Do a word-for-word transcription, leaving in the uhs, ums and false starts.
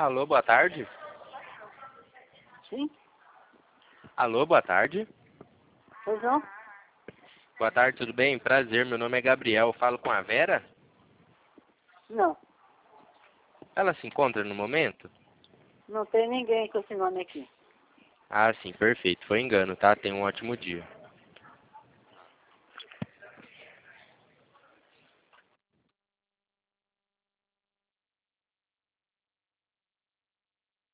Alô, boa tarde. Sim? Alô, boa tarde. Pois não? Boa tarde, tudo bem? Prazer, meu nome é Gabriel. Eu falo com a Vera? Não. Ela se encontra no momento? Não tem ninguém com esse nome aqui. Ah, sim, perfeito. Foi engano, tá? Tenha um ótimo dia.